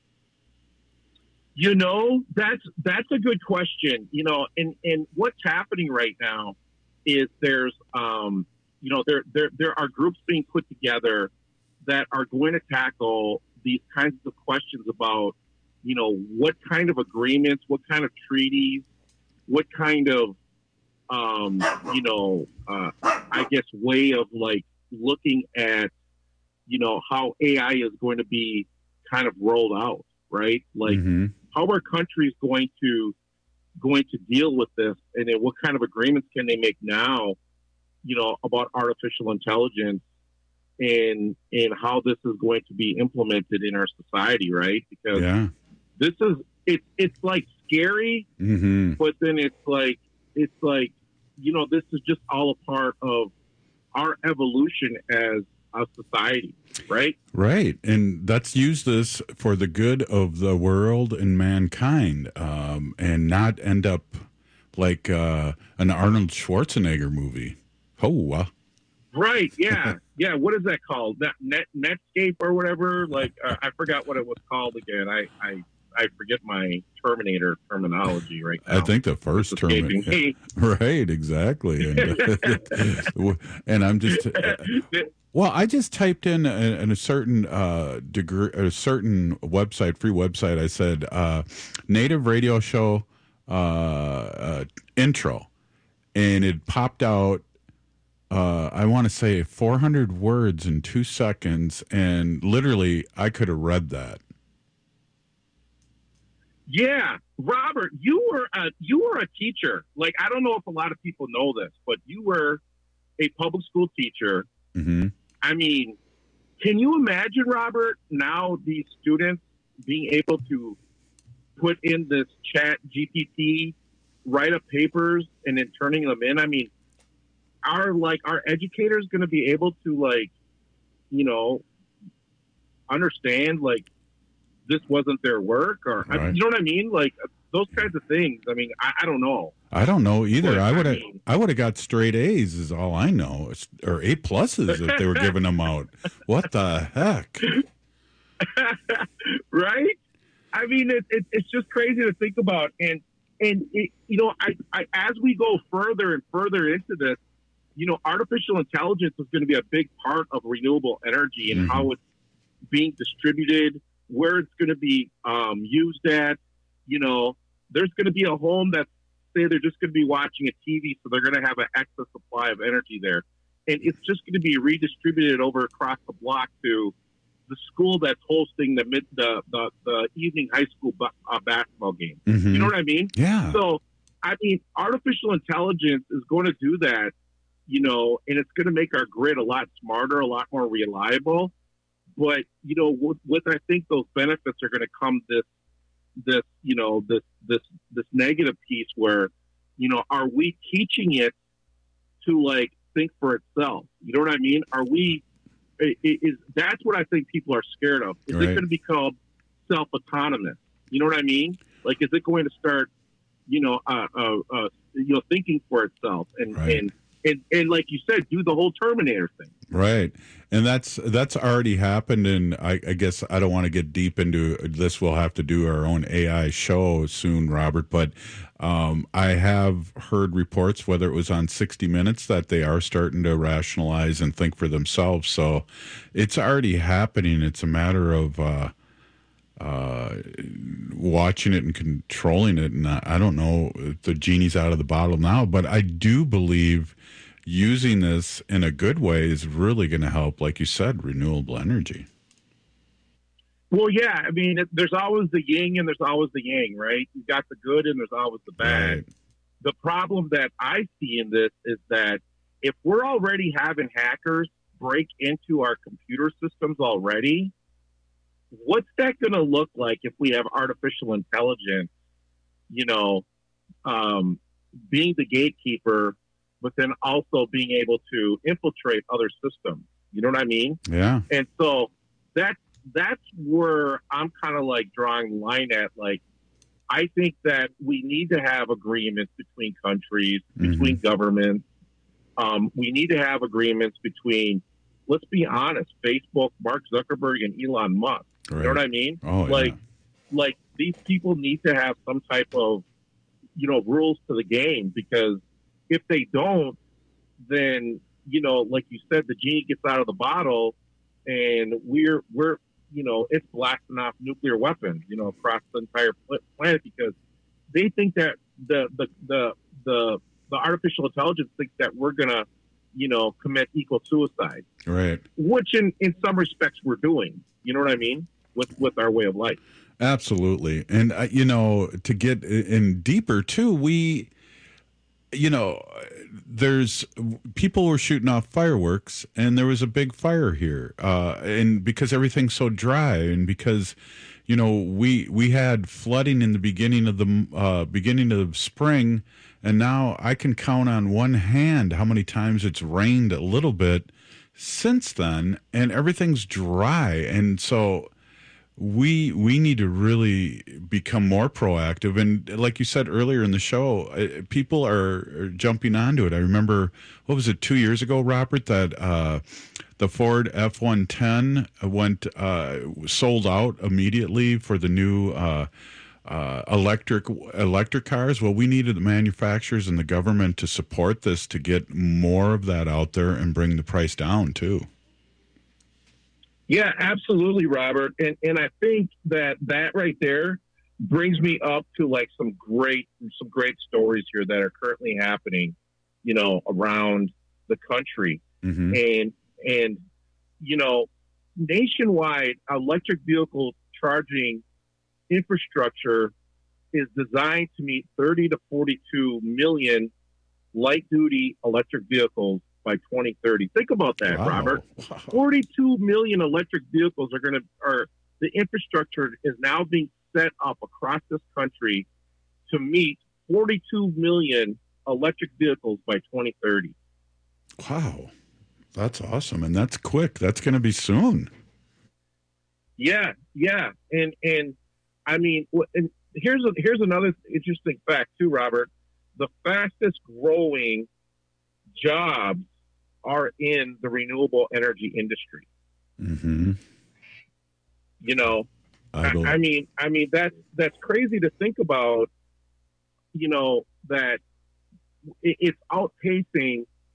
You know, that's that's a good question. You know, and and what's happening right now is there's um. You know, there, there there are groups being put together that are going to tackle these kinds of questions about, you know, what kind of agreements, what kind of treaties, what kind of, um, you know, uh, I guess, way of like looking at, you know, how A I is going to be kind of rolled out, right? Like, mm-hmm. how are countries going to going to deal with this, and then what kind of agreements can they make now, you know, about artificial intelligence and and how this is going to be implemented in our society, right? Because yeah. this is it's it's like scary, mm-hmm. but then it's like it's like you know, this is just all a part of our evolution as a society, right? Right, and let's use this for the good of the world and mankind, um, and not end up like uh, an Arnold Schwarzenegger movie. Oh, uh. Right. Yeah. Yeah. What is that called? Net, net Netscape or whatever. Like, uh, I forgot what it was called again. I, I, I forget my Terminator terminology right now. I think the first Terminator. Right. Exactly. And, and I'm just, uh, well, I just typed in a, in a certain uh, degree, a certain website, free website. I said, uh, Native Radio Show uh, uh, intro, and it popped out. Uh, I want to say four hundred words in two seconds, and literally I could have read that. Yeah, Robert, you were a, you were a teacher. Like, I don't know if a lot of people know this, but you were a public school teacher. Mm-hmm. I mean, can you imagine, Robert, now these students being able to put in this chat G P T, write up papers, and then turning them in? I mean, Are like our educators going to be able to like, you know, understand like this wasn't their work, or right. I, you know what I mean? Like those kinds of things. I mean, I, I don't know. I don't know either. But, I would have, I, mean, I would have got straight A's is all I know, or A pluses if they were giving them out. What the heck? Right? I mean, it, it, it's just crazy to think about. And, and it, you know, I, I, as we go further and further into this, you know, artificial intelligence is going to be a big part of renewable energy and mm-hmm. how it's being distributed, where it's going to be um, used at. You know, there's going to be a home that's, say they're just going to be watching a T V, so they're going to have an excess supply of energy there. And it's just going to be redistributed over across the block to the school that's hosting the mid, the, the, the evening high school b- uh, basketball game. Mm-hmm. You know what I mean? Yeah. So, I mean, artificial intelligence is going to do that, you know, and it's going to make our grid a lot smarter, a lot more reliable. But, you know, with, with I think those benefits are going to come this, this, you know, this, this, this negative piece where, you know, are we teaching it to like think for itself? You know what I mean? Are we, is that's what I think people are scared of. Is right. it going to become self-autonomous? You know what I mean? Like, is it going to start, you know, uh, uh, uh you know, thinking for itself and, right. and, and, and like you said, do the whole Terminator thing. Right. And that's that's already happened. And I, I guess I don't want to get deep into this. We'll have to do our own A I show soon, Robert. But um, I have heard reports, whether it was on sixty minutes, that they are starting to rationalize and think for themselves. So it's already happening. It's a matter of uh, uh, watching it and controlling it. And I, I don't know if the genie's out of the bottle now, but I do believe using this in a good way is really going to help, like you said, renewable energy. Well, yeah. I mean, it, there's always the yin and there's always the yang, right? You've got the good and there's always the bad. Right. The problem that I see in this is that if we're already having hackers break into our computer systems already, what's that going to look like if we have artificial intelligence, you know, um, being the gatekeeper, but then also being able to infiltrate other systems. You know what I mean? Yeah. And so that's, that's where I'm kind of like drawing the line at. Like, I think that we need to have agreements between countries, Mm-hmm. between governments. Um, we need to have agreements between, let's be honest, Facebook, Mark Zuckerberg, and Elon Musk. Right. You know what I mean? Oh, like, yeah. like these people need to have some type of, you know, rules to the game, because if they don't, then, you know, like you said, the genie gets out of the bottle and we're, we're, you know, it's blasting off nuclear weapons, you know, across the entire planet, because they think that the, the, the, the, the artificial intelligence thinks that we're going to, you know, commit equal suicide. Right. Which in, in some respects we're doing, you know what I mean? With, with our way of life. Absolutely. And, uh, you know, to get in deeper too, we, you know, there's people were shooting off fireworks and there was a big fire here. Uh, and because everything's so dry and because, you know, we, we had flooding in the beginning of the uh, beginning of spring. And now I can count on one hand how many times it's rained a little bit since then, and everything's dry. And so we we need to really become more proactive. And like you said earlier in the show, people are, are jumping onto it. I remember, what was it, two years ago, Robert, that uh, the Ford F one ten went uh, sold out immediately for the new uh, uh, electric electric cars. Well, we needed the manufacturers and the government to support this to get more of that out there and bring the price down too. Yeah, absolutely, Robert. And and I think that that right there brings me up to like some great some great stories here that are currently happening, you know, around the country. Mm-hmm. And and you know, nationwide electric vehicle charging infrastructure is designed to meet thirty to forty-two million light duty electric vehicles by twenty thirty. Think about that, Wow. Robert. Wow. forty-two million electric vehicles are going to, are the infrastructure is now being set up across this country to meet forty-two million electric vehicles by twenty thirty. Wow. That's awesome. And that's quick. That's going to be soon. Yeah, yeah. And, and I mean, and here's, a, here's another interesting fact too, Robert. The fastest growing jobs are in the renewable energy industry. Mm-hmm. You know, I, I, I mean, I mean, that's, that's crazy to think about, you know, that it, it's outpacing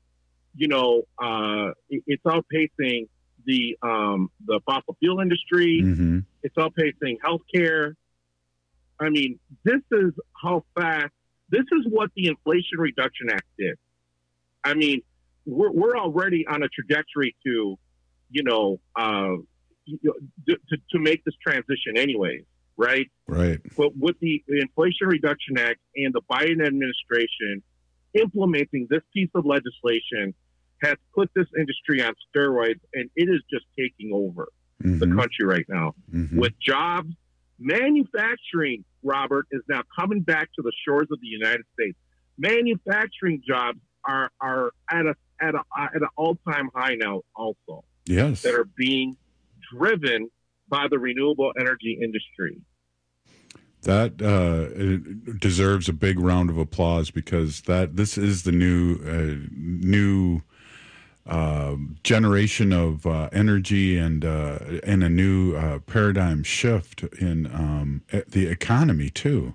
you know, uh, it, it's outpacing the um, the fossil fuel industry. Mm-hmm. It's outpacing healthcare. I mean, this is how fast. This is what the Inflation Reduction Act did. I mean, we're we're already on a trajectory to, you know, uh, to to make this transition, anyways, right? Right. But with the Inflation Reduction Act and the Biden administration implementing this piece of legislation has put this industry on steroids, and it is just taking over mm-hmm. the country right now. Mm-hmm. With jobs, manufacturing, Robert, is now coming back to the shores of the United States. Manufacturing jobs are are at a at a at an all time high now, also. Yes, that are being driven by the renewable energy industry. That uh, it deserves a big round of applause, because that this is the new uh, new uh, generation of uh, energy and uh, and a new uh, paradigm shift in um, the economy too.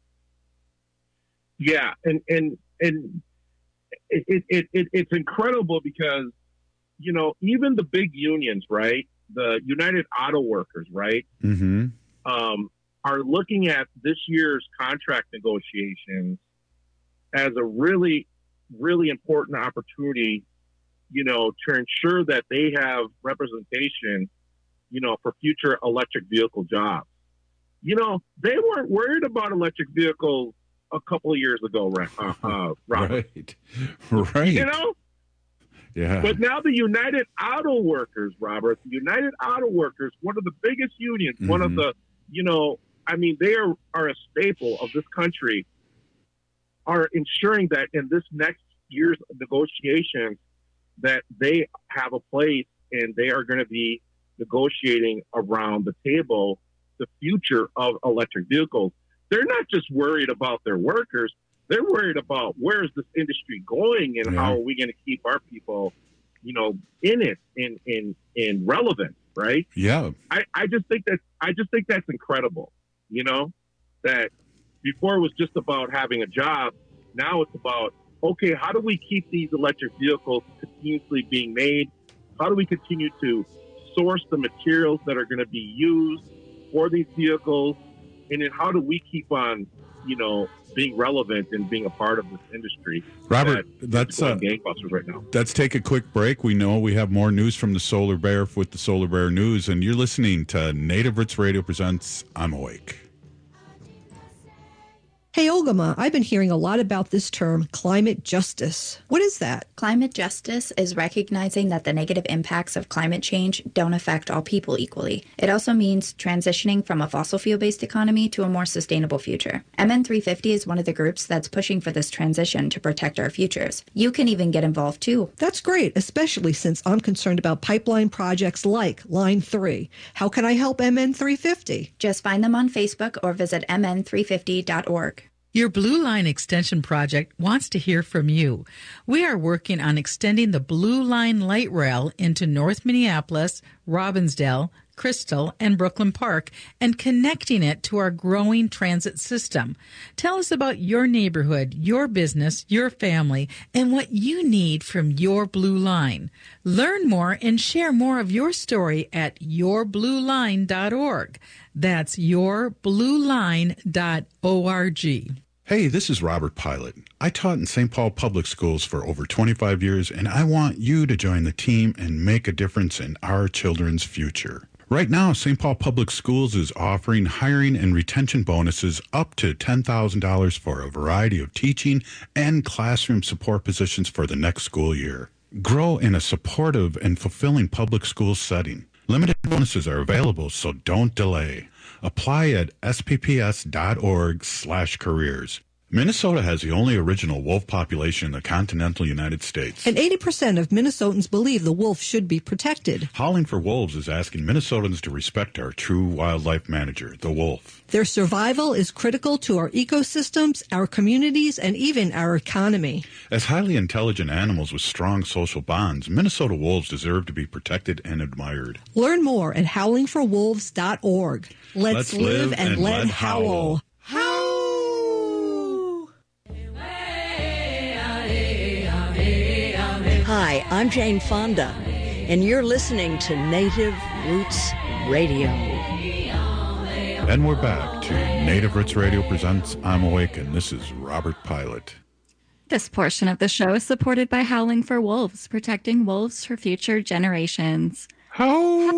Yeah, and and and it, it it it's incredible because, you know, even the big unions, right? The United Auto Workers, right? Mm-hmm. Um, are looking at this year's contract negotiations as a really, really important opportunity, you know, to ensure that they have representation, you know, for future electric vehicle jobs. You know, they weren't worried about electric vehicles a couple of years ago, uh, uh, Robert. Right. Right. You know? Yeah. But now the United Auto Workers, Robert, the United Auto Workers, one of the biggest unions, mm-hmm. one of the, you know, I mean, they are, are a staple of this country, are ensuring that in this next year's negotiations that they have a place and they are going to be negotiating around the table the future of electric vehicles. They're not just worried about their workers. They're worried about where is this industry going and yeah. how are we going to keep our people, you know, in it and in, in relevant, right? Yeah. I, I just think that I just think that's incredible. You know, that before it was just about having a job. Now it's about, okay, how do we keep these electric vehicles continuously being made? How do we continue to source the materials that are going to be used for these vehicles? And then how do we keep on, you know, being relevant and being a part of this industry? Robert, that that's uh, gangbusters right now. Let's take a quick break. We know we have more news from the Solar Bear with the Solar Bear News, and you're listening to Native Roots Radio presents I'm Awake. Hey, Ogama, I've been hearing a lot about this term, climate justice. What is that? Climate justice is recognizing that the negative impacts of climate change don't affect all people equally. It also means transitioning from a fossil fuel-based economy to a more sustainable future. M N three fifty is one of the groups that's pushing for this transition to protect our futures. You can even get involved too. That's great, especially since I'm concerned about pipeline projects like Line three. How can I help M N three fifty? Just find them on Facebook or visit M N three fifty dot org. Your Blue Line Extension Project wants to hear from you. We are working on extending the Blue Line light rail into North Minneapolis, Robbinsdale, Crystal, and Brooklyn Park and connecting it to our growing transit system. Tell us about your neighborhood, your business, your family, and what you need from your Blue Line. Learn more and share more of your story at your blue line dot org. That's your blue line dot org. Hey, this is Robert Pilot. I taught in Saint Paul Public Schools for over twenty-five years, and I want you to join the team and make a difference in our children's future. Right now, Saint Paul Public Schools is offering hiring and retention bonuses up to ten thousand dollars for a variety of teaching and classroom support positions for the next school year. Grow in a supportive and fulfilling public school setting. Limited bonuses are available, so don't delay. Apply at s p p s dot org slash careers. Minnesota has the only original wolf population in the continental United States. And eighty percent of Minnesotans believe the wolf should be protected. Howling for Wolves is asking Minnesotans to respect our true wildlife manager, the wolf. Their survival is critical to our ecosystems, our communities, and even our economy. As highly intelligent animals with strong social bonds, Minnesota wolves deserve to be protected and admired. Learn more at howling for wolves dot org. Let's, Let's live, live and, and let, let howl. Howl! Hi, Hi, I'm Jane Fonda, and you're listening to Native Roots Radio. And we're back to Native Roots Radio presents I'm Awake, and this is Robert Pilot. This portion of the show is supported by Howling for Wolves, protecting wolves for future generations. How?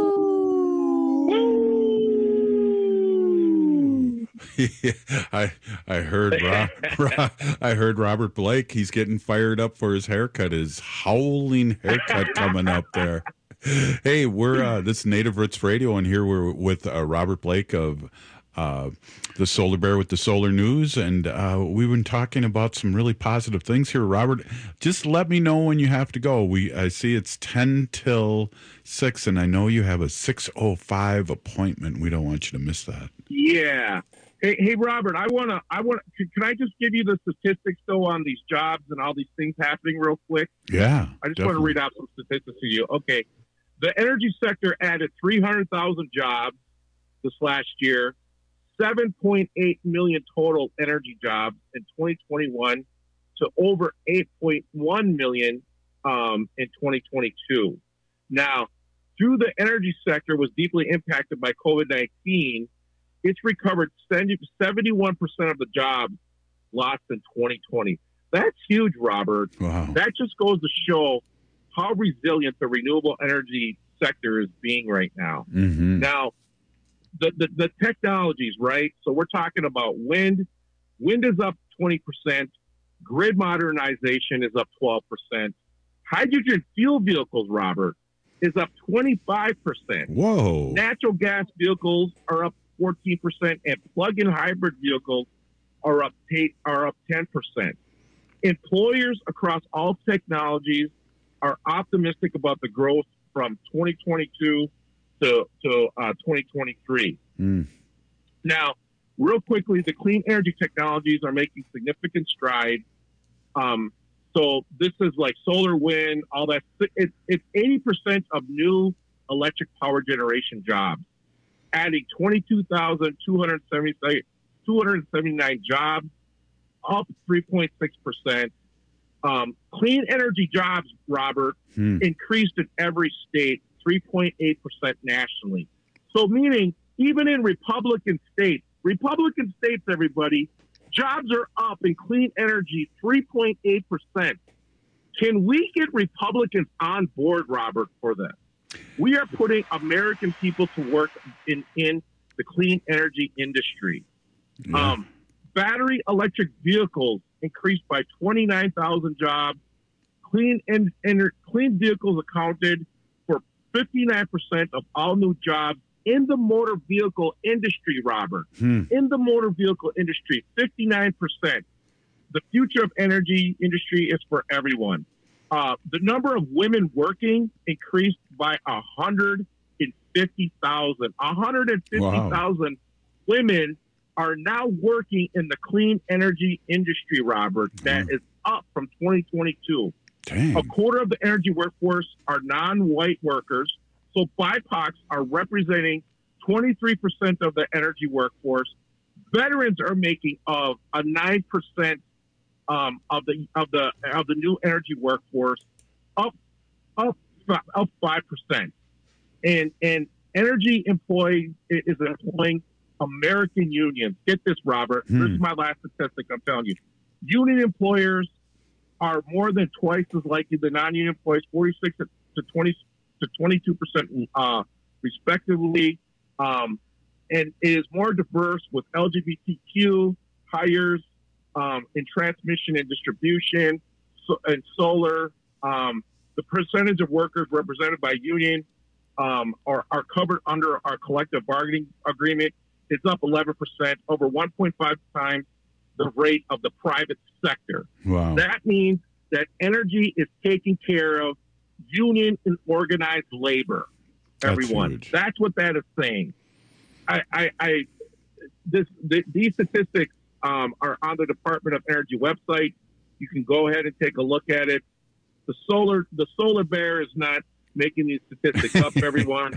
yeah, I I heard Ro- Ro- I heard Robert Blake. He's getting fired up for his haircut. His howling haircut coming up there. Hey, we're uh, this is Native Roots Radio, and here we're with uh, Robert Blake of uh, the Solar Bear with the Solar News, and uh, we've been talking about some really positive things here. Robert, just let me know when you have to go. We I see it's ten till six, and I know you have a six oh five appointment. We don't want you to miss that. Yeah. Hey, hey, Robert, I want to, I want to, can I just give you the statistics though on these jobs and all these things happening real quick? Yeah. I just want to read out some statistics to you. Okay. The energy sector added three hundred thousand jobs this last year, seven point eight million total energy jobs in twenty twenty-one to over eight point one million um, in twenty twenty-two. Now, through the energy sector was deeply impacted by COVID nineteen, it's recovered seventy-one percent of the jobs lost in twenty twenty. That's huge, Robert. Wow. That just goes to show how resilient the renewable energy sector is being right now. Mm-hmm. Now, the, the, the technologies, right? So we're talking about wind. Wind is up twenty percent. Grid modernization is up twelve percent. Hydrogen fuel vehicles, Robert, is up twenty-five percent. Whoa. Natural gas vehicles are up fourteen percent, and plug-in hybrid vehicles are up eight, are up ten percent. Employers across all technologies are optimistic about the growth from twenty twenty-two to, to uh, twenty twenty-three. Mm. Now, real quickly, the clean energy technologies are making significant strides. Um, so this is like solar, wind, all that. It, it's eighty percent of new electric power generation jobs, adding twenty-two thousand two hundred seventy-nine jobs, up three point six percent. Um, clean energy jobs, Robert, hmm. increased in every state, three point eight percent nationally. So meaning even in Republican states, Republican states, everybody, jobs are up in clean energy, three point eight percent. Can we get Republicans on board, Robert, for this? We are putting American people to work in, in the clean energy industry. Yeah. Um, battery electric vehicles increased by twenty-nine thousand jobs. Clean and, and clean vehicles accounted for fifty-nine percent of all new jobs in the motor vehicle industry, Robert. Hmm. In the motor vehicle industry, fifty-nine percent. The future of energy industry is for everyone. Uh, the number of women working increased by one hundred fifty thousand. one hundred fifty thousand wow. women are now working in the clean energy industry, Robert. That mm. is up from twenty twenty-two. Dang. A quarter of the energy workforce are non-white workers. So B I P O Cs are representing twenty-three percent of the energy workforce. Veterans are making of a nine percent um, of the of the of the new energy workforce, up up up five percent. And and energy employees is employing American unions. Get this, Robert. Hmm. This is my last statistic. I'm telling you, union employers are more than twice as likely than non-union employees, forty-six to twenty to twenty-two percent, uh, respectively. Um, and it is more diverse with L G B T Q hires um, in transmission and distribution so, and solar. Um, the percentage of workers represented by union um, are, are covered under our collective bargaining agreement. It's up eleven percent, over one point five times the rate of the private sector. Wow. That means that energy is taking care of union and organized labor, everyone. That's huge. That's what that is saying. I, I, I this, the, these statistics um, are on the Department of Energy website. You can go ahead and take a look at it. The solar, the solar bear is not making these statistics up, everyone.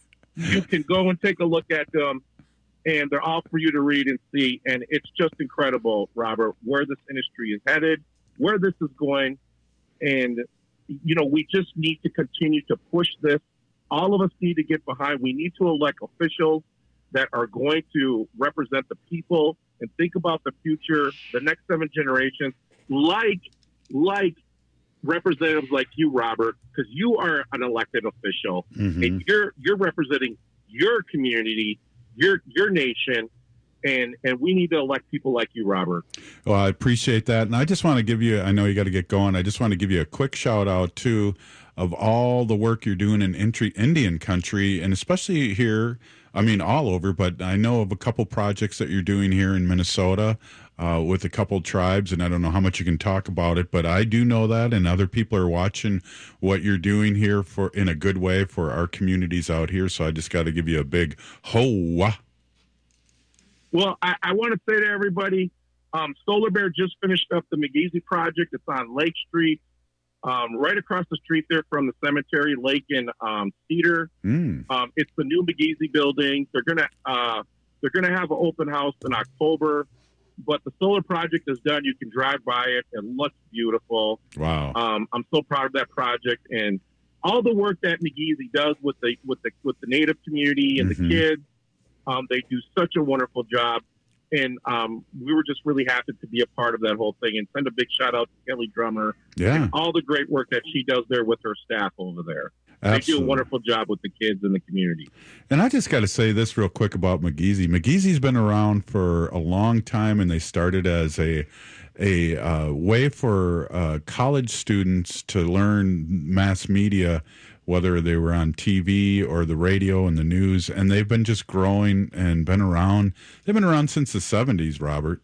You can go and take a look at them, and they're all for you to read and see. And it's just incredible, Robert, where this industry is headed, where this is going. And, you know, we just need to continue to push this. All of us need to get behind. We need to elect officials that are going to represent the people and think about the future, the next seven generations, like, like representatives like you, Robert, because you are an elected official, Mhm. and you're you're representing your community, your your nation, and and we need to elect people like you, Robert. Well, I appreciate that. And I just want to give you, I know you got to get going. I just want to give you a quick shout out, too, of all the work you're doing in intri- Indian country, and especially here, I mean, all over, but I know of a couple projects that you're doing here in Minnesota uh, with a couple tribes, and I don't know how much you can talk about it, but I do know that, and other people are watching what you're doing here for in a good way for our communities out here. So I just got to give you a big ho. Well, I, I want to say to everybody, um, Solar Bear just finished up the McGeezy project. It's on Lake Street, um, right across the street there from the cemetery, Lake in um, Cedar. Mm. Um, it's the new McGeezy building. They're gonna uh, they're gonna have an open house in October, but the solar project is done. You can drive by it. It looks beautiful. Wow. Um, I'm so proud of that project and all the work that McGeezy does with the with the with the Native community and Mhm. the kids. Um, they do such a wonderful job, and um, we were just really happy to be a part of that whole thing. And send a big shout out to Kelly Drummer Yeah. and all the great work that she does there with her staff over there. They do Absolutely. a wonderful job with the kids in the community. And I just got to say this real quick about McGeezy. McGeezy's been around for a long time, and they started as a a uh, way for uh, college students to learn mass media, whether they were on T V or the radio and the news. And they've been just growing and been around. They've been around since the seventies, Robert.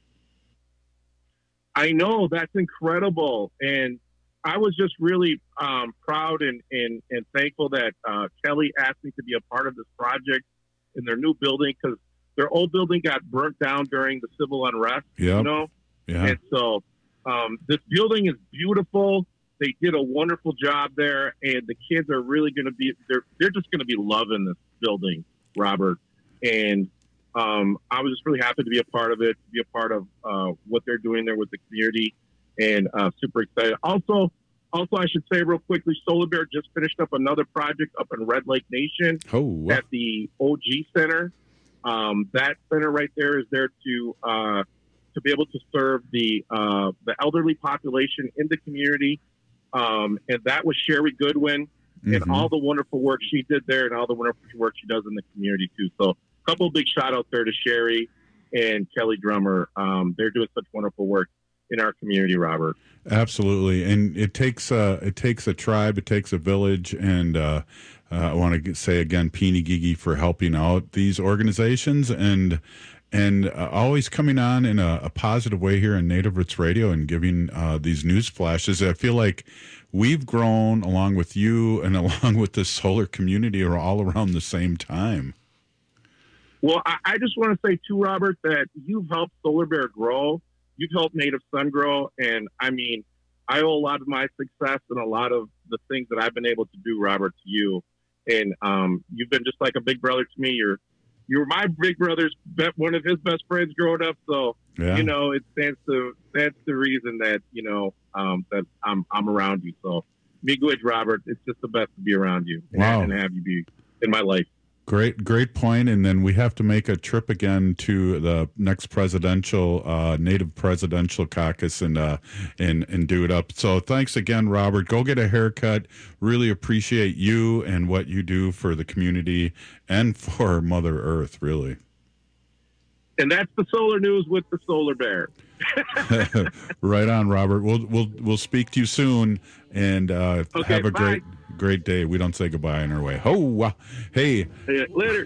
I know, that's incredible. And I was just really um, proud and, and, and thankful that uh, Kelly asked me to be a part of this project in their new building, because their old building got burnt down during the civil unrest, Yep. you know? Yeah. And so um, this building is beautiful. They did a wonderful job there, and the kids are really going to be, they're, they're just going to be loving this building, Robert. And um, I was just really happy to be a part of it, to be a part of uh, what they're doing there with the community, and uh, super excited. Also, also, I should say real quickly, Solar Bear just finished up another project up in Red Lake Nation Oh, at the O G Center. Um, that center right there is there to uh, to be able to serve the uh, the elderly population in the community, um, and that was Sherry Goodwin and Mhm. all the wonderful work she did there, and all the wonderful work she does in the community too. So, a couple of big shout outs there to Sherry and Kelly Drummer. Um, they're doing such wonderful work in our community, Robert. Absolutely, and it takes uh, it takes a tribe, it takes a village, and uh, uh, I want to say again, Peenigigi for helping out these organizations and and uh, always coming on in a, a positive way here in Native Roots Radio and giving uh, these news flashes. I feel like we've grown along with you and along with the solar community, are all around the same time. Well, I, I just want to say too, Robert, that you've helped Solar Bear grow. You've helped Native Sun grow. And I mean, I owe a lot of my success and a lot of the things that I've been able to do, Robert, to you. And um, you've been just like a big brother to me. You're, you were my big brother's, be- one of his best friends growing up. So, Yeah. you know, it stands to, that's the reason that, you know, um, that I'm, I'm around you. So, miigwech, Robert, it's just the best to be around you and, Wow. and have you be in my life. Great, great point. And then we have to make a trip again to the next presidential, uh, Native presidential caucus and, uh, and, and do it up. So thanks again, Robert. Go get a haircut. Really appreciate you and what you do for the community and for Mother Earth, really. And that's the solar news with the Solar Bear. Right on, Robert. We'll, we'll, we'll speak to you soon, and, uh, Okay, have a bye. great, great day. We don't say goodbye on our way. Oh, wow. Hey, Yeah, later.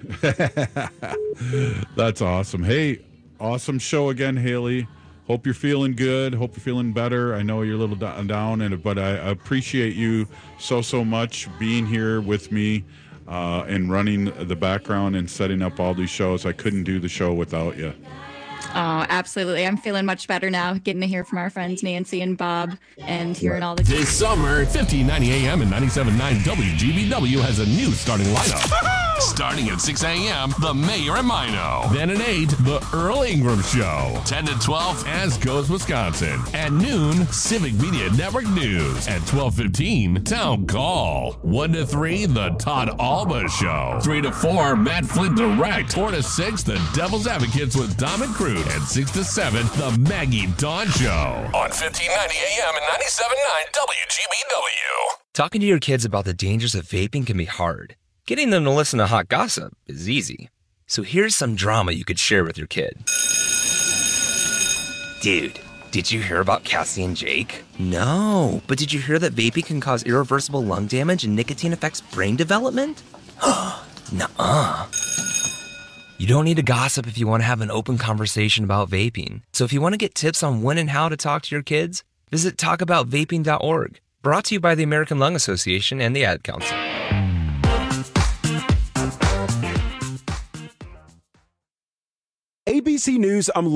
that's awesome. Hey, awesome show again, Haley. Hope you're feeling good. Hope you're feeling better. I know you're a little down, down and but I appreciate you so, so much being here with me uh, and running the background and setting up all these shows. I couldn't do the show without you. Oh, absolutely. I'm feeling much better now, getting to hear from our friends Nancy and Bob and hearing all the... This summer, fifteen ninety A M and ninety-seven point nine W G B W has a new starting lineup. Starting at six a.m., The Mayor and Mino. Then at eight, The Earl Ingram Show. ten to twelve, As Goes Wisconsin. At noon, Civic Media Network News. At twelve fifteen, Town Call. one to three, The Todd Alba Show. three to four, Matt Flint Direct. four to six, The Devil's Advocates with Dom and Crude. And six to seven, The Maggie Dawn Show. On fifteen ninety A M and ninety-seven point nine W G B W. Talking to your kids about the dangers of vaping can be hard. Getting them to listen to hot gossip is easy. So here's some drama you could share with your kid. Dude, did you hear about Cassie and Jake? No, but did you hear that vaping can cause irreversible lung damage and nicotine affects brain development? Nuh-uh. You don't need to gossip if you want to have an open conversation about vaping. So if you want to get tips on when and how to talk to your kids, visit talk about vaping dot org. Brought to you by the American Lung Association and the Ad Council. A B C News, I'm